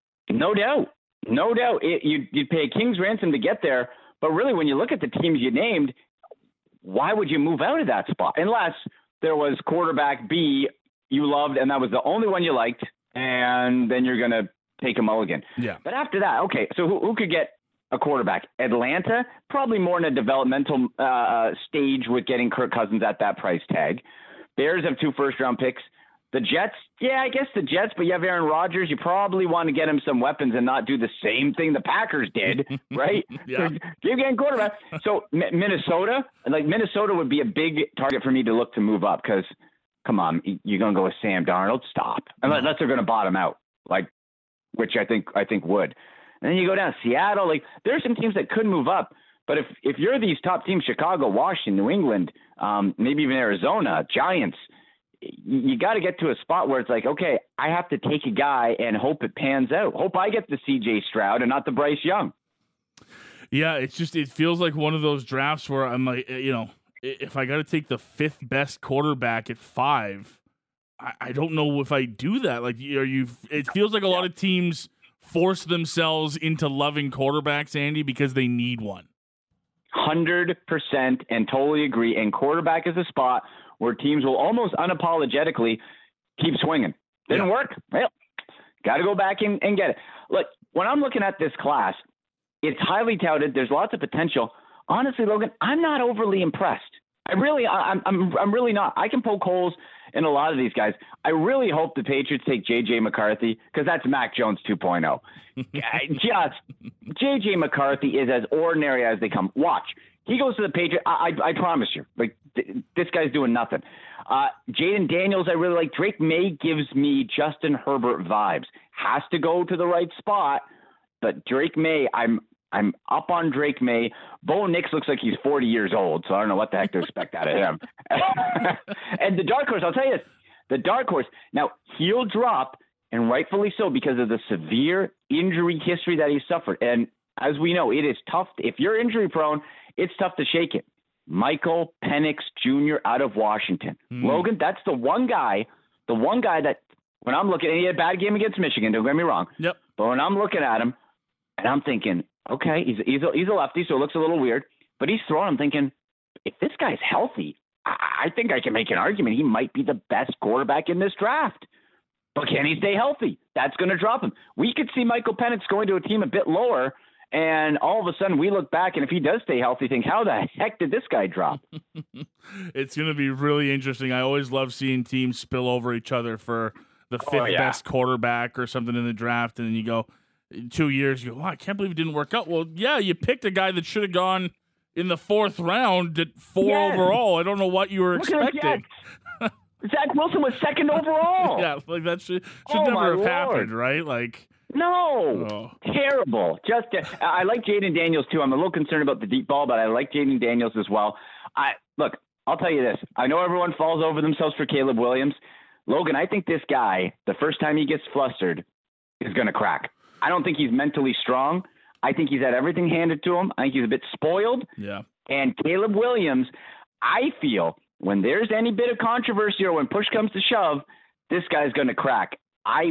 [SPEAKER 12] No doubt. No doubt. It, you'd, you'd pay a king's ransom to get there. But really, when you look at the teams you named, why would you move out of that spot? Unless there was quarterback B you loved and that was the only one you liked, and then you're going to take a mulligan.
[SPEAKER 3] Yeah.
[SPEAKER 12] But after that, okay, so who, who could get a quarterback? Atlanta, probably more in a developmental uh, stage with getting Kirk Cousins at that price tag. Bears have two first-round picks. The Jets, yeah, I guess the Jets, but you have Aaron Rodgers. You probably want to get him some weapons and not do the same thing the Packers did, right?
[SPEAKER 3] Yeah.
[SPEAKER 12] You're getting quarterback. So M- Minnesota, like Minnesota would be a big target for me to look to move up because, come on, you're going to go with Sam Darnold? Stop. Unless, unless they're going to bottom out, like, which I think I think would. And then you go down Seattle. Like, there are some teams that could move up. But if, if you're these top teams, Chicago, Washington, New England, um, maybe even Arizona, Giants, you got to get to a spot where it's like, okay, I have to take a guy and hope it pans out. Hope I get the C J Stroud and not the Bryce Young.
[SPEAKER 3] Yeah, it's just, it feels like one of those drafts where I'm like, you know, if I got to take the fifth best quarterback at five, I, I don't know if I do that. Like, are you, it feels like a lot of teams force themselves into loving quarterbacks, Andy, because they need one.
[SPEAKER 12] one hundred percent and totally agree. And quarterback is a spot where teams will almost unapologetically keep swinging. Didn't yeah. work? Well, got to go back and, and get it. Look, when I'm looking at this class, it's highly touted. There's lots of potential. Honestly, Logan, I'm not overly impressed. I really, I, I'm, I'm, I'm really not. I can poke holes in a lot of these guys. I really hope the Patriots take J J McCarthy because that's Mac Jones two point oh. Just J J McCarthy is as ordinary as they come. Watch. He goes to the Patriots. I, I, I promise you. Like th- this guy's doing nothing. Uh, Jaden Daniels, I really like. Drake May gives me Justin Herbert vibes. Has to go to the right spot, but Drake May, I'm I'm up on Drake May. Bo Nix looks like he's forty years old, so I don't know what the heck to expect out of him. And the dark horse, I'll tell you this, the dark horse. Now he'll drop, and rightfully so, because of the severe injury history that he suffered. And as we know, it is tough. If you're injury prone, it's tough to shake it. Michael Penix Junior out of Washington. Mm. Logan, that's the one guy, the one guy that when I'm looking, and he had a bad game against Michigan, don't get me wrong.
[SPEAKER 3] Yep.
[SPEAKER 12] But when I'm looking at him, and I'm thinking, okay, he's he's a, he's a lefty, so it looks a little weird, but he's throwing. I'm thinking, if this guy's healthy, I, I think I can make an argument he might be the best quarterback in this draft. But can he stay healthy? That's going to drop him. We could see Michael Penix going to a team a bit lower, and all of a sudden we look back, and if he does stay healthy, think, how the heck did this guy drop?
[SPEAKER 3] It's going to be really interesting. I always love seeing teams spill over each other for the fifth oh, yeah. best quarterback or something in the draft, and then you go, in two years, you go, wow, I can't believe it didn't work out. Well, yeah, you picked a guy that should have gone in the fourth round at four yes. overall. I don't know what you were
[SPEAKER 12] Look
[SPEAKER 3] expecting.
[SPEAKER 12] Zach Wilson was second overall.
[SPEAKER 3] Yeah, like that should, should
[SPEAKER 12] oh,
[SPEAKER 3] never have
[SPEAKER 12] Lord.
[SPEAKER 3] happened, right? Like,
[SPEAKER 12] no,
[SPEAKER 3] oh.
[SPEAKER 12] terrible. Just uh, I like Jaden Daniels too. I'm a little concerned about the deep ball, but I like Jaden Daniels as well. I look, I'll tell you this. I know everyone falls over themselves for Caleb Williams. Logan, I think this guy, the first time he gets flustered, is going to crack. I don't think he's mentally strong. I think he's had everything handed to him. I think he's a bit spoiled.
[SPEAKER 3] Yeah.
[SPEAKER 12] And Caleb Williams, I feel when there's any bit of controversy or when push comes to shove, this guy's going to crack. I,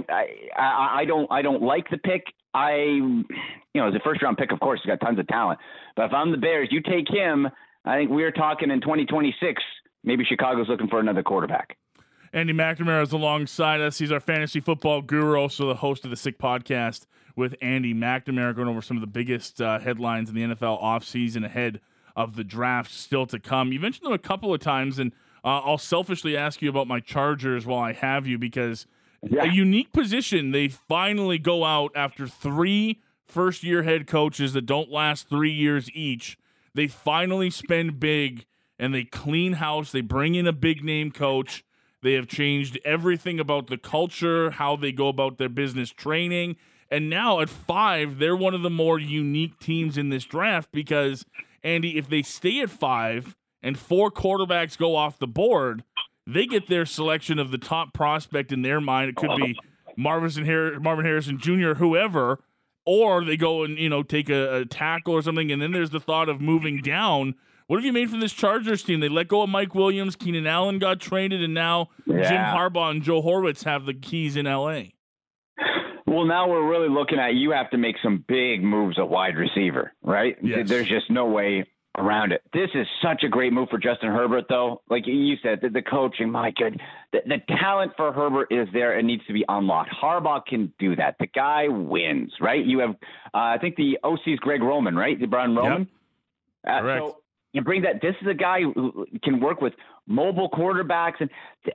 [SPEAKER 12] I I don't I don't like the pick. I you know as a first round pick, of course, he's got tons of talent. But if I'm the Bears, you take him. I think we're talking in twenty twenty-six, maybe Chicago's looking for another quarterback.
[SPEAKER 3] Andy McNamara is alongside us. He's our fantasy football guru, also the host of the Sick Podcast with Andy McNamara, going over some of the biggest uh, headlines in the N F L offseason ahead of the draft still to come. You mentioned them a couple of times, and uh, I'll selfishly ask you about my Chargers while I have you, because yeah. a unique position. They finally go out after three first-year head coaches that don't last three years each. They finally spend big, and they clean house. They bring in a big-name coach. They have changed everything about the culture, how they go about their business training. And now at five, they're one of the more unique teams in this draft because, Andy, if they stay at five and four quarterbacks go off the board, they get their selection of the top prospect in their mind. It could be Marvin, Har- Marvin Harrison Junior, whoever, or they go and, you know, take a, a tackle or something, and then there's the thought of moving down. What have you made from this Chargers team? They let go of Mike Williams, Keenan Allen got traded, and now yeah. Jim Harbaugh and Joe Horowitz have the keys in L A.
[SPEAKER 12] Well, now we're really looking at you have to make some big moves at wide receiver, right?
[SPEAKER 3] Yes.
[SPEAKER 12] There's just no way around it. This is such a great move for Justin Herbert, though. Like you said, the, the coaching, my good, the, the talent for Herbert is there. It needs to be unlocked. Harbaugh can do that. The guy wins, right? You have, uh, I think the O C is Greg Roman, right? The Brian Roman.
[SPEAKER 3] Yep.
[SPEAKER 12] Uh,
[SPEAKER 3] Correct.
[SPEAKER 12] So you bring that. This is a guy who can work with mobile quarterbacks, and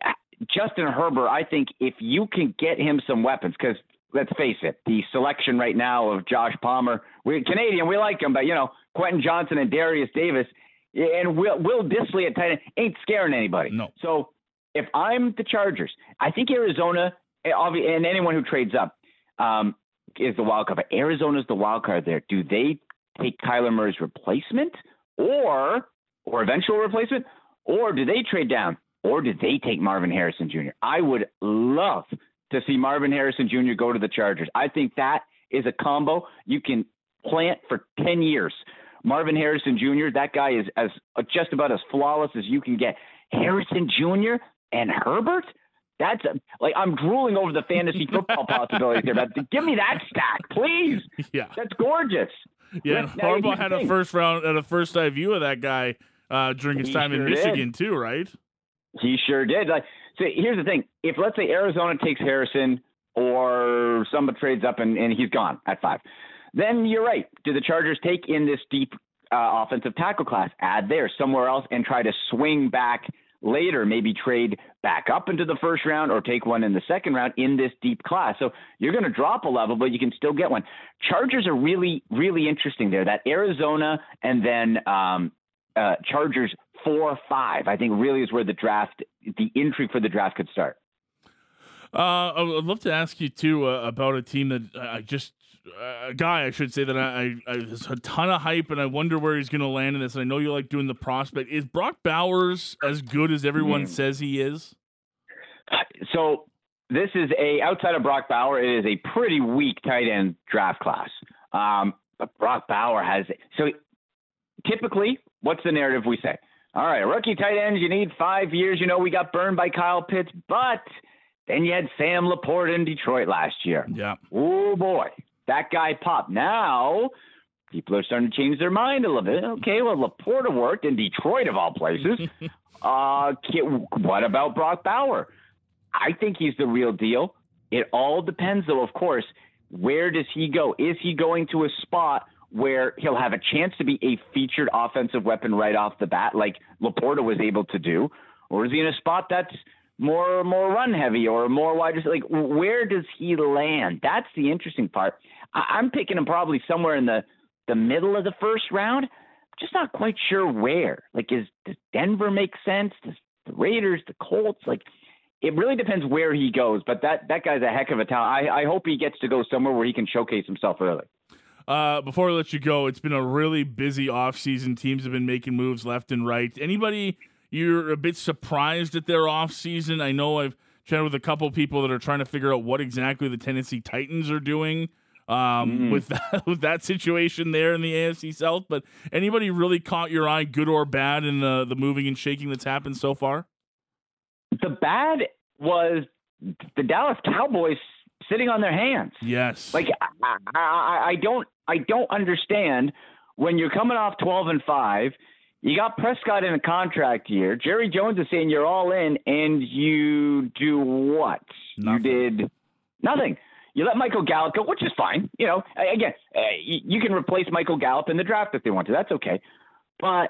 [SPEAKER 12] Justin Herbert. I think if you can get him some weapons, because let's face it, the selection right now of Josh Palmer, we're Canadian, we like him, but you know Quentin Johnson and Darius Davis and Will, Will Dissly at tight end ain't scaring anybody.
[SPEAKER 3] No.
[SPEAKER 12] So if I'm the Chargers, I think Arizona and anyone who trades up um, is the wild card. But Arizona's the wild card there. Do they take Kyler Murray's replacement? Or, or eventual replacement, or do they trade down, or do they take Marvin Harrison Junior? I would love to see Marvin Harrison Junior go to the Chargers. I think that is a combo you can plant for ten years. Marvin Harrison Junior, that guy is as just about as flawless as you can get. Harrison Junior and Herbert? That's a, like I'm drooling over the fantasy football possibilities here, but give me that stack, please.
[SPEAKER 3] Yeah,
[SPEAKER 12] that's gorgeous.
[SPEAKER 3] Yeah, and Harbaugh had a first round, had a first eye view of that guy uh, during his
[SPEAKER 12] he
[SPEAKER 3] time
[SPEAKER 12] sure
[SPEAKER 3] in Michigan
[SPEAKER 12] did.
[SPEAKER 3] too, right?
[SPEAKER 12] He sure did. Like, so here's the thing: if let's say Arizona takes Harrison, or somebody trades up and, and he's gone at five, then you're right. Do the Chargers take in this deep uh, offensive tackle class, add there somewhere else, and try to swing back later? Maybe trade back up into the first round or take one in the second round in this deep class. So you're going to drop a level, but you can still get one. Chargers are really, really interesting there. That Arizona and then um, uh, Chargers four, five, I think really is where the draft, the intrigue for the draft could start.
[SPEAKER 3] Uh, I'd love to ask you too uh, about a team that I just, uh, a guy I should say that I, I, I there's a ton of hype, and I wonder where he's going to land in this. And I know you like doing the prospect. Is Brock Bowers as good as everyone mm. says he is?
[SPEAKER 12] So this is a outside of Brock Bauer, it is a pretty weak tight end draft class. Um, but Brock Bauer has so typically, what's the narrative we say? All right, a rookie tight end, you need five years. You know, we got burned by Kyle Pitts, but then you had Sam Laporta in Detroit last year.
[SPEAKER 3] Yeah.
[SPEAKER 12] Oh boy, that guy popped. Now people are starting to change their mind a little bit. Okay, well, Laporta worked in Detroit of all places. uh, what about Brock Bauer? I think he's the real deal. It all depends, though, of course, where does he go? Is he going to a spot where he'll have a chance to be a featured offensive weapon right off the bat, like Laporta was able to do? Or is he in a spot that's more more run heavy or more wide? Like, where does he land? That's the interesting part. I, I'm picking him probably somewhere in the, the middle of the first round. I'm just not quite sure where. Like, is does Denver make sense? Does the Raiders, the Colts, like – it really depends where he goes, but that, that guy's a heck of a talent. I, I hope he gets to go somewhere where he can showcase himself early.
[SPEAKER 3] Uh, before I let you go, it's been a really busy offseason. Teams have been making moves left and right. Anybody you're a bit surprised at their offseason? I know I've chatted with a couple people that are trying to figure out what exactly the Tennessee Titans are doing um, mm. with, that, with that situation there in the A F C South. But anybody really caught your eye, good or bad, in the, the moving and shaking that's happened so far?
[SPEAKER 12] The bad was the Dallas Cowboys sitting on their hands.
[SPEAKER 3] Yes.
[SPEAKER 12] Like, I, I, I don't I don't understand when you're coming off twelve and five, You got Prescott in a contract year. Jerry Jones is saying you're all in, and you do what?
[SPEAKER 3] Nothing.
[SPEAKER 12] You did nothing. You let Michael Gallup go, which is fine. You know, again, uh, you can replace Michael Gallup in the draft if they want to. That's okay. But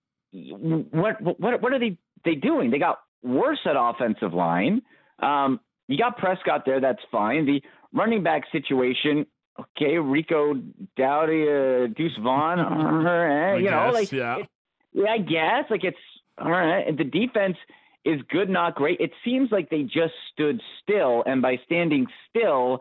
[SPEAKER 12] what what what are they they doing? They got worse at offensive line. Um, you got Prescott there. That's fine. The running back situation. Okay, Rico Dowdy, uh, Deuce Vaughn. Uh, you know,
[SPEAKER 3] guess,
[SPEAKER 12] like
[SPEAKER 3] yeah.
[SPEAKER 12] It, yeah, I guess like it's all right. And the defense is good, not great. It seems like they just stood still, and by standing still,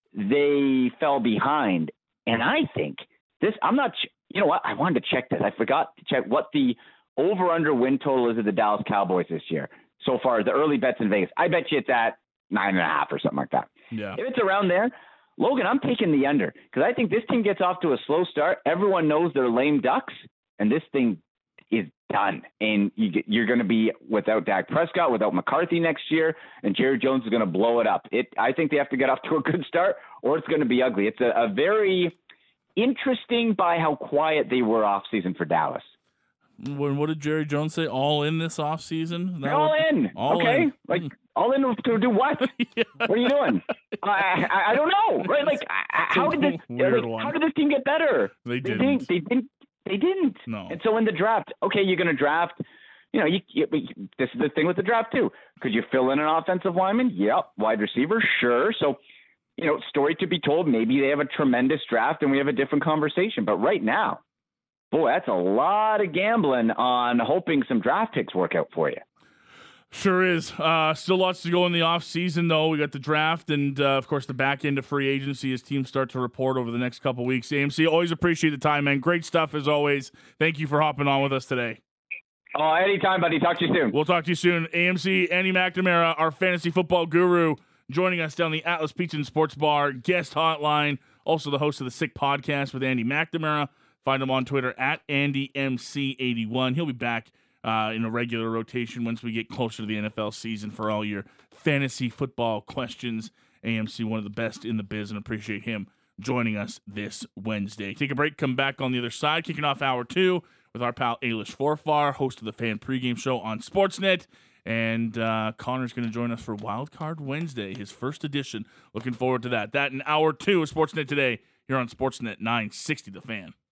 [SPEAKER 12] they fell behind. And I think this. I'm not. You know what? I wanted to check this. I forgot to check what the over/under win total is of the Dallas Cowboys this year so far. The early bets in Vegas. I bet you it's at nine and a half or something like that.
[SPEAKER 3] Yeah.
[SPEAKER 12] If it's around there, Logan, I'm taking the under because I think this team gets off to a slow start. Everyone knows they're lame ducks, and this thing is done. And you get, you're going to be without Dak Prescott, without McCarthy next year, and Jerry Jones is going to blow it up. It. I think they have to get off to a good start, or it's going to be ugly. It's a, a very interesting by how quiet they were off season for Dallas.
[SPEAKER 3] When what did Jerry Jones say? All in this offseason?
[SPEAKER 12] They're all in.
[SPEAKER 3] All
[SPEAKER 12] okay.
[SPEAKER 3] in.
[SPEAKER 12] Like all in to do what? yeah. What are you doing? I, I I don't know. Right? Like how did this
[SPEAKER 3] Weird
[SPEAKER 12] like,
[SPEAKER 3] one.
[SPEAKER 12] how did this team get better?
[SPEAKER 3] They
[SPEAKER 12] They
[SPEAKER 3] didn't.
[SPEAKER 12] didn't. They didn't. They didn't.
[SPEAKER 3] No.
[SPEAKER 12] And so in the draft, okay, you're going to draft. You know, you, you, this is the thing with the draft too. Could you fill in an offensive lineman? Yep. Wide receiver, sure. So, you know, story to be told. Maybe they have a tremendous draft and we have a different conversation. But right now, boy, that's a lot of gambling on hoping some draft picks work out for you.
[SPEAKER 3] Sure is. Uh, still lots to go in the offseason, though. We got the draft and, uh, of course, the back end of free agency as teams start to report over the next couple weeks. A M C, always appreciate the time, man. Great stuff as always. Thank you for hopping on with us today.
[SPEAKER 12] Oh, anytime, buddy. Talk to you soon.
[SPEAKER 3] We'll talk to you soon. A M C, Andy McNamara, our fantasy football guru, joining us down the Atlas Pizza and Sports Bar guest hotline. Also the host of the Sick Podcast with Andy McNamara. Find him on Twitter at Andy M C eighty-one. He'll be back uh, in a regular rotation once we get closer to the N F L season for all your fantasy football questions. A M C, one of the best in the biz, and appreciate him joining us this Wednesday. Take a break, come back on the other side, kicking off hour two with our pal Ailish Forfar, host of the Fan Pregame Show on Sportsnet. And uh, Connor's going to join us for Wild Card Wednesday, his first edition. Looking forward to that. That in hour two of Sportsnet Today here on Sportsnet nine sixty The Fan.